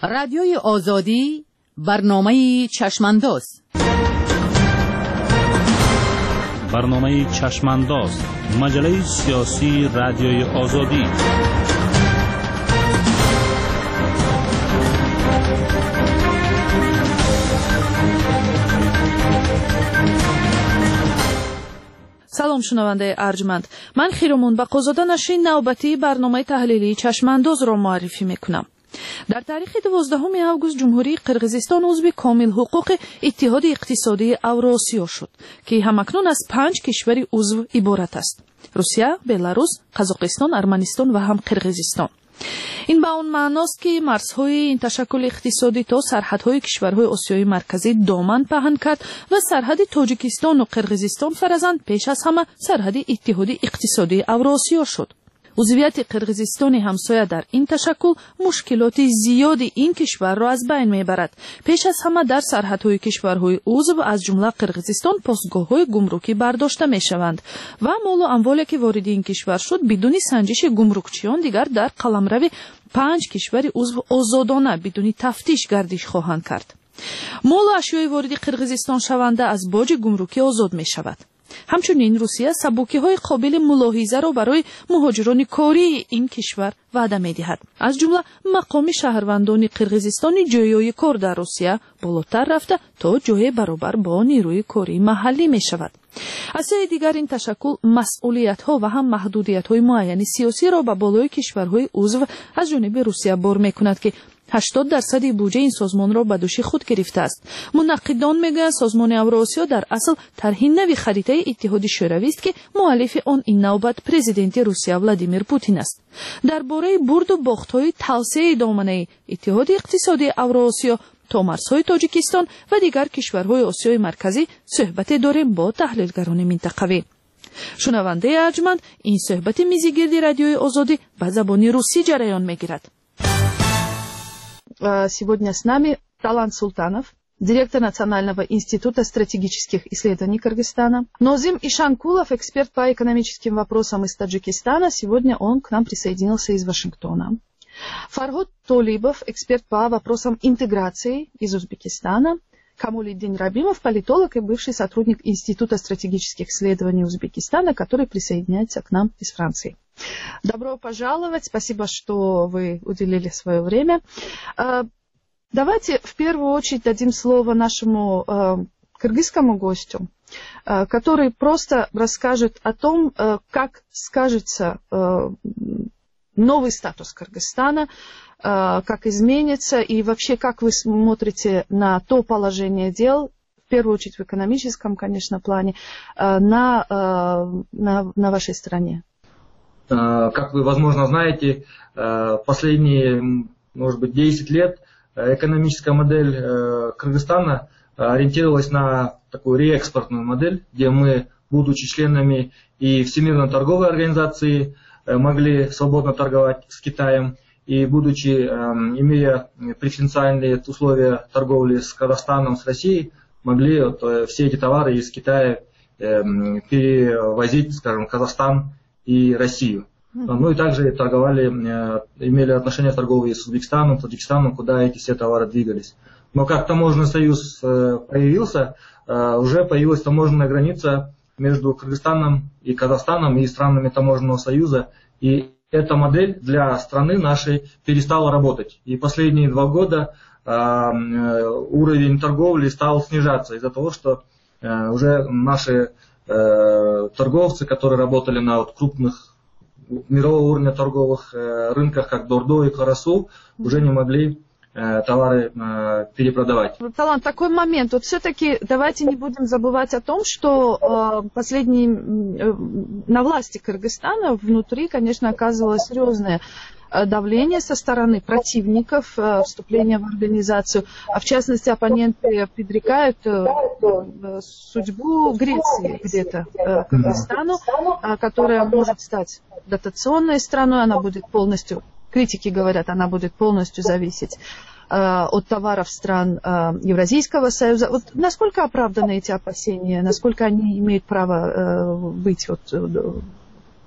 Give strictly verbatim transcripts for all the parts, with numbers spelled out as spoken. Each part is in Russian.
رادیوی آزادی برنامه چشمانداز برنامه چشمانداز مجله سیاسی رادیوی آزادی. سلام شنونده ارجمند، من خیرمون با قضاده نشین نوبتی برنامه تحلیلی چشمانداز را معرفی میکنم. در تاریخ دوازدهم آگوست جمهوری قرقیزستان عضو کامل حقوق اتحاد اقتصادی اوراسیا شد که همکنون از پنج کشور عضو عبارت است: روسیه، بلاروس، قزاقستان، ارمنستان و هم قرقیزستان. این به اون معناست که مرزهای این تشکل اقتصادی تا سرحدهای کشورهای آسیای مرکزی دامن پهن کرد و سرحد تاجیکستان و قرقیزستان فرزند پیش از همه سرحد اتحاد اقتصادی اوراسیا شد. عضویت قرقیزستان همسایه در این تشکل مشکلات زیادی این کشور را از بین میبرد. پیش از همه در سرحدهای کشورهای عضو از جمله قرقیزستان پاسگاه‌های گمرکی برداشته میشوند و مال و اموالی که وارد این کشور شد بدون سنجش گمرکچیان دیگر در قلمرو پنج کشور عضو آزادانه بدون تفتیش گردش خواهند کرد. مال و اشیای وارد قرقیزستان شونده از باج گمرکی آزاد میشود. همچنین روسیه سبوکی‌های قابل ملاحظه را برای مهاجران کاری این کشور وعده می‌دهد. از جمله مقام شهروندان قرقیزستانی جایهای کار در روسیه بالاتر رفته تا جای برابر با نیروی کاری محلی می‌شود. از سوی دیگر این تشکل مسئولیت‌ها و هم محدودیت‌های معین سیاسی را به بالای کشورهای عضو از جانب روسیه بار می‌کند که هشتاد درصد بودجه این سازمان را به دوش خود گرفته است. منقدان میگویند سازمان اوراسیا در اصل طرح نوی خریطه اتحاد شوروی است که مؤلف آن این نوبت پرزیدنت روسیه ولادیمیر پوتین است. درباره برد و باخت‌های توسعه دامنه اتحاد اقتصادی اوراسیا تا مرزهای تاجیکستان و دیگر کشورهای آسیای مرکزی صحبت داریم با تحلیلگران منطقوی. شنونده ارجمند، این صحبت میزگرد رادیوی آزادی به زبان روسی جریان میگیرد. Сегодня с нами Талант Султанов, директор Национального института стратегических исследований Кыргызстана. Нозим Ишанкулов, эксперт по экономическим вопросам из Таджикистана. Сегодня он к нам присоединился из Вашингтона. Фаргот Толибов, эксперт по вопросам интеграции из Узбекистана. Камолиддин Рабимов, политолог и бывший сотрудник Института стратегических исследований Узбекистана, который присоединяется к нам из Франции. Добро пожаловать, спасибо, что вы уделили свое время. Давайте в первую очередь дадим слово нашему кыргызскому гостю, который просто расскажет о том, как скажется новый статус Кыргызстана, как изменится и вообще как вы смотрите на то положение дел, в первую очередь в экономическом, конечно, плане, на, на, на вашей стране. Как вы, возможно, знаете, последние, может быть, десять лет экономическая модель Кыргызстана ориентировалась на такую реэкспортную модель, где мы, будучи членами и Всемирной торговой организации, могли свободно торговать с Китаем, и будучи, имея преференциальные условия торговли с Казахстаном, с Россией, могли вот, все эти товары из Китая перевозить, скажем, в Казахстан и Россию. Ну и также торговали, имели отношения торговые с Узбекистаном, Таджикистаном, куда эти все товары двигались. Но как таможенный союз появился, уже появилась таможенная граница между Кыргызстаном и Казахстаном и странами таможенного союза. И эта модель для страны нашей перестала работать. И последние два года уровень торговли стал снижаться из-за того, что уже наши торговцы, которые работали на вот крупных мирового уровня торговых рынках, как Дордо и Карасу, уже не могли товары перепродавать. Талант, такой момент. Вот все-таки давайте не будем забывать о том, что э, последние э, на власти Кыргызстана внутри, конечно, оказывалось серьезное давление со стороны противников э, вступления в организацию. А в частности, оппоненты предрекают э, э, судьбу Греции где-то э, Кыргызстану, э, которая может стать дотационной страной, она будет полностью, критики говорят, она будет полностью зависеть э, от товаров стран э, Евразийского союза. Вот насколько оправданы эти опасения, насколько они имеют право э, быть вот, э,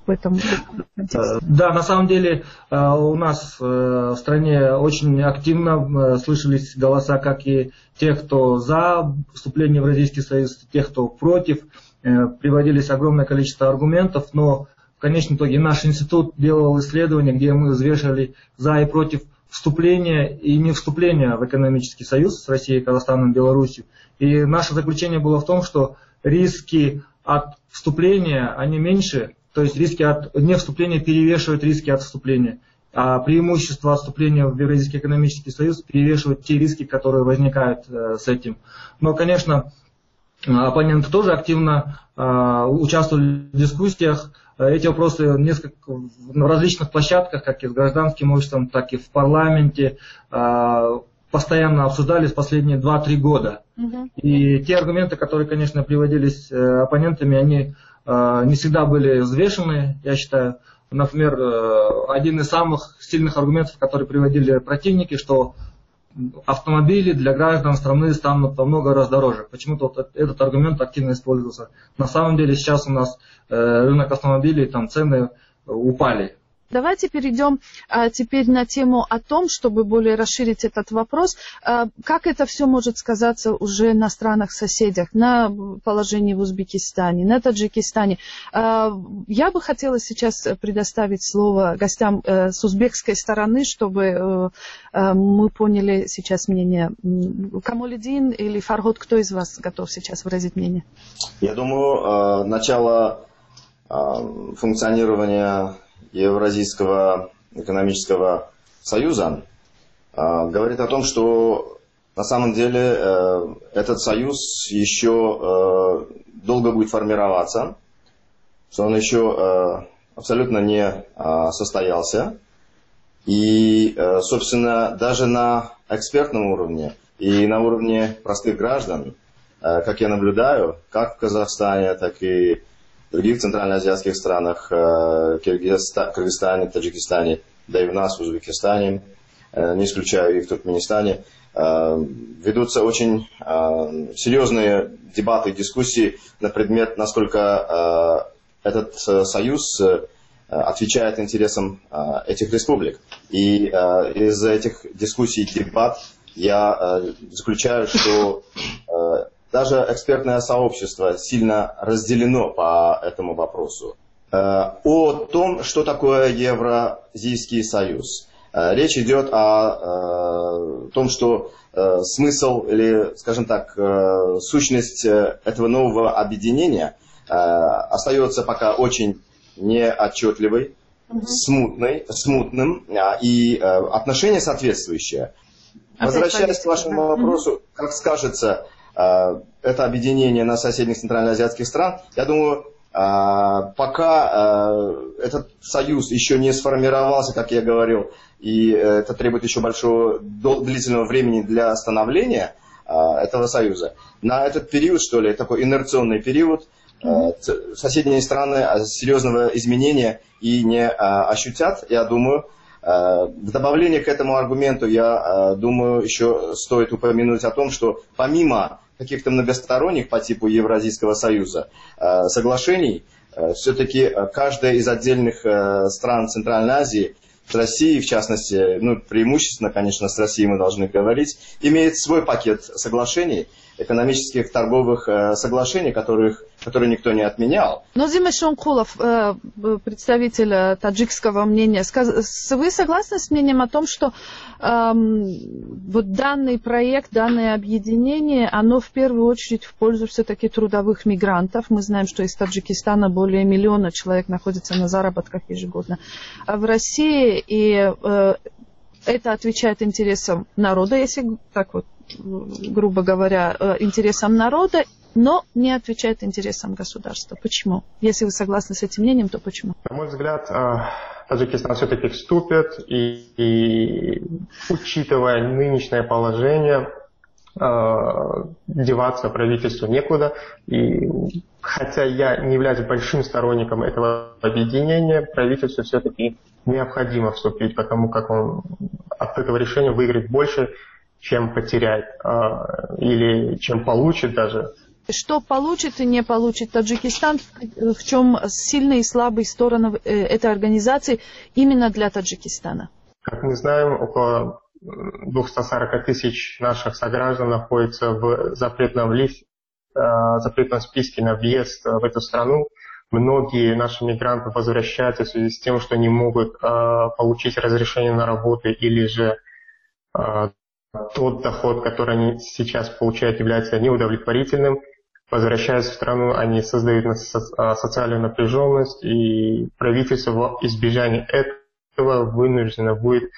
в этом контексте? Да, на самом деле у нас в стране очень активно слышались голоса как и тех, кто за вступление в Евразийский союз, тех, кто против. Приводились огромное количество аргументов, но в конечном итоге наш институт делал исследования, где мы взвешивали за и против вступления и не вступления в экономический союз с Россией, Казахстаном, Беларусью. И наше заключение было в том, что риски от вступления, они меньше, то есть риски от невступления перевешивают риски от вступления. А преимущество от вступления в Евразийский экономический союз перевешивают те риски, которые возникают э, с этим. Но, конечно, оппоненты тоже активно э, участвовали в дискуссиях. Эти вопросы несколько, на различных площадках, как и с гражданским обществом, так и в парламенте, э, постоянно обсуждались последние два-три года. Uh-huh. И те аргументы, которые, конечно, приводились э, оппонентами, они э, не всегда были взвешены, я считаю. Например, э, один из самых сильных аргументов, которые приводили противники, что автомобили для граждан страны станут во много раз дороже. Почему-то вот этот аргумент активно использовался. На самом деле сейчас у нас э, рынок автомобилей, там цены упали. Давайте перейдем а, теперь на тему о том, чтобы более расширить этот вопрос, а, как это все может сказаться уже на странах-соседях, на положении в Узбекистане, на Таджикистане. А, я бы хотела сейчас предоставить слово гостям а, с узбекской стороны, чтобы а, а, мы поняли сейчас мнение. Камолидин или Фарход, кто из вас готов сейчас выразить мнение? Я думаю, начало функционирования Евразийского экономического союза э, говорит о том, что на самом деле э, этот союз еще э, долго будет формироваться, что он еще э, абсолютно не э, состоялся. И, э, собственно, даже на экспертном уровне и на уровне простых граждан, э, как я наблюдаю, как в Казахстане, так и в других центральноазиатских странах, Кыргызстане, Таджикистане, да и в нас, в Узбекистане, не исключаю и в Туркменистане, ведутся очень серьезные дебаты и дискуссии на предмет, насколько этот союз отвечает интересам этих республик. И из этих дискуссий и дебат я заключаю, что даже экспертное сообщество сильно разделено по этому вопросу. О том, что такое Евразийский союз. Речь идет о том, что смысл или, скажем так, сущность этого нового объединения остается пока очень неотчетливой, смутной, смутным, и отношение соответствующее. Возвращаясь к вашему вопросу, как скажется это объединение на соседних центральноазиатских стран, я думаю, пока этот союз еще не сформировался, как я говорил, и это требует еще большого длительного времени для становления этого союза, на этот период, что ли, такой инерционный период, соседние страны серьезного изменения и не ощутят, я думаю. В добавление к этому аргументу, я думаю, еще стоит упомянуть о том, что помимо каких-то многосторонних по типу Евразийского союза соглашений, все-таки каждая из отдельных стран Центральной Азии, с Россией, в частности, ну, преимущественно, конечно, с Россией мы должны говорить, имеет свой пакет соглашений, экономических, торговых э, соглашений, которых, которые никто не отменял. Нозим Эшонкулов, э, представитель таджикского мнения, сказ... вы согласны с мнением о том, что э, вот данный проект, данное объединение, оно в первую очередь в пользу все-таки трудовых мигрантов? Мы знаем, что из Таджикистана более миллиона человек находится на заработках ежегодно. А в России и э, это отвечает интересам народа, если так вот, грубо говоря, интересам народа, но не отвечает интересам государства. Почему? Если вы согласны с этим мнением, то почему? На мой взгляд, Таджикистан все-таки вступит, и, и учитывая нынешнее положение, деваться правительству некуда. И хотя я не являюсь большим сторонником этого объединения, правительству все-таки необходимо вступить, потому как он от этого решения выиграет больше, чем потеряет, или чем получит даже, Что получит и не получит Таджикистан, в чем сильные и слабые стороны этой организации именно для Таджикистана? Как мы знаем, около двести сорок тысяч наших сограждан находятся в запретном, лист, запретном списке на въезд в эту страну. Многие наши мигранты возвращаются в связи с тем, что не могут получить разрешение на работу или же тот доход, который они сейчас получают, является неудовлетворительным. Возвращаясь в страну, они создают социальную напряженность, и правительство в избежание этого вынуждено будет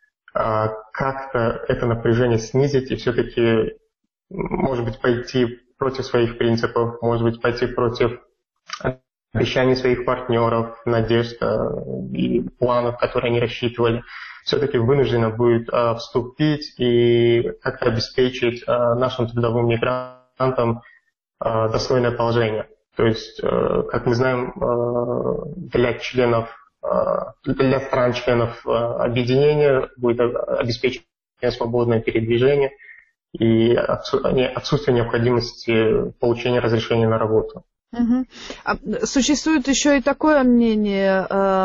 как-то это напряжение снизить и все-таки, может быть, пойти против своих принципов, может быть, пойти против обещаний своих партнеров, надежд и планов, которые они рассчитывали. Все-таки вынуждено будет вступить и как-то обеспечить нашим трудовым мигрантам достойное положение. То есть, как мы знаем, для членов, для стран-членов объединения будет обеспечено свободное передвижение и отсутствие необходимости получения разрешения на работу. Угу. Существует еще и такое мнение,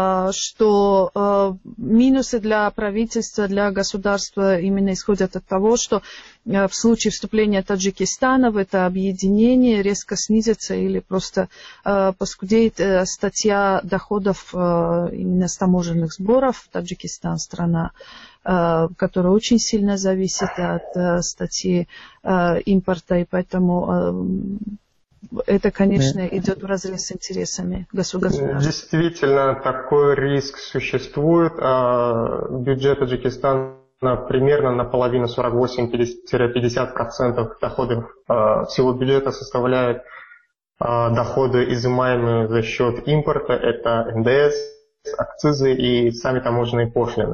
что минусы для правительства, для государства именно исходят от того, что в случае вступления Таджикистана в это объединение резко снизится или просто поскудеет статья доходов именно с таможенных сборов. Таджикистан — страна, которая очень сильно зависит от статьи импорта, и поэтому это, конечно, идет вразрез с интересами государства. Действительно, такой риск существует. Бюджет Таджикистана примерно наполовину, сорок восемь — пятьдесят процентов доходов всего бюджета составляют доходы, изымаемые за счет импорта. Это эн дэ эс, акцизы и сами таможенные пошлины.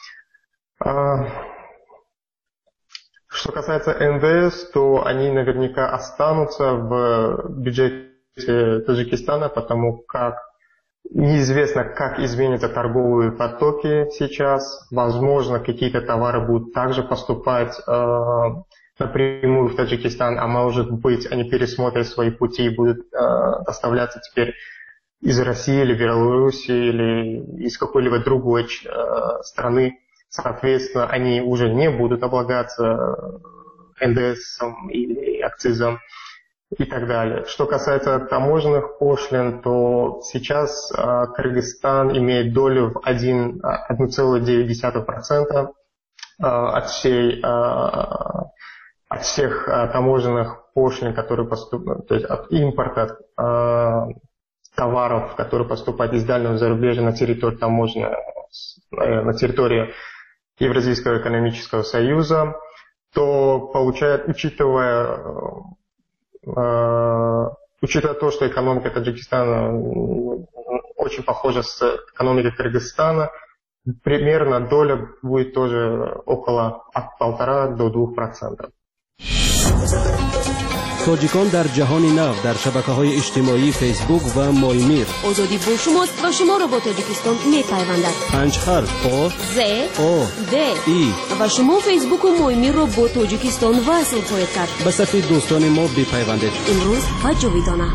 Что касается эн дэ эс, то они наверняка останутся в бюджете Таджикистана, потому как неизвестно, как изменятся торговые потоки сейчас. Возможно, какие-то товары будут также поступать э, напрямую в Таджикистан, а может быть, они пересмотрят свои пути и будут э, доставляться теперь из России или Беларуси или из какой-либо другой э, страны. Соответственно, они уже не будут облагаться эн дэ эс или акцизом и так далее. Что касается таможенных пошлин, то сейчас э, Кыргызстан имеет долю в один целых девять десятых процента э, от, всей, э, от всех э, таможенных пошлин, которые поступают, то есть от импорта э, товаров, которые поступают из дальнего зарубежья на территорию таможни, э, на территории Евразийского экономического союза, то получает, учитывая, э, учитывая то, что экономика Таджикистана очень похожа с экономикой Кыргызстана, примерно доля будет тоже около от полтора до двух процентов. تاجیکان در جهان نو در شبکه‌های اجتماعی فیسبوک و مایمیر. آزادی با شماست و شما را با تاجیکستان می‌پیوندد. پنج حرف آ ز آ د ای و شما فیسبوک و مایمیر را با تاجیکستان وصل خواهید کرد. به صفحه دوستان ما بپیوندید. امروز و جاویدانه.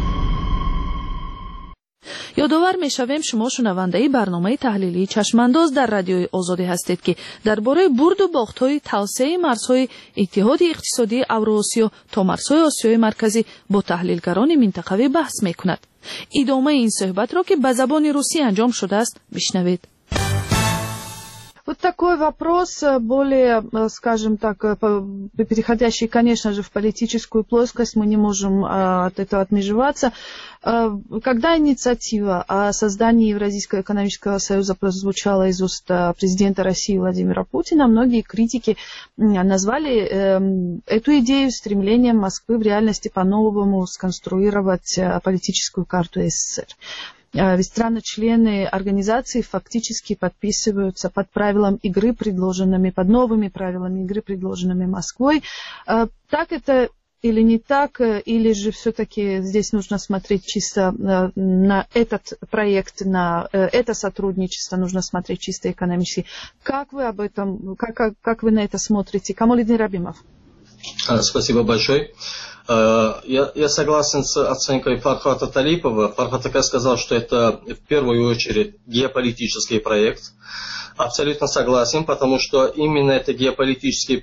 یادآور می‌شویم شما شنونده برنامه تحلیلی چشمانداز در رادیوی آزادی هستید که درباره برد و باخت‌های توسعه مرزهای اتحاد اقتصادی اوراسیا تا مرزهای آسیای مرکزی با تحلیلگران منطقوی بحث می‌کند. ادامه این صحبت را که به زبان روسی انجام شده است بشنوید. Вот такой вопрос, более, скажем так, переходящий, конечно же, в политическую плоскость, мы не можем от этого отмежеваться. Когда инициатива о создании Евразийского экономического союза прозвучала из уст президента России Владимира Путина, многие критики назвали эту идею стремлением Москвы в реальности по-новому сконструировать политическую карту эс эс эс эр. Ведь страны-члены организации фактически подписываются под правилам игры, предложенными, под новыми правилами игры, предложенными Москвой. Так это или не так, или же все-таки здесь нужно смотреть чисто на этот проект, на это сотрудничество, нужно смотреть чисто экономически. Как вы об этом, как, как вы на это смотрите? Камолидин Рабимов. Спасибо большое. Я, я согласен с оценкой Фархата Талипова. Фархат Ака сказал, что это в первую очередь геополитический проект. Абсолютно согласен, потому что именно это геополитический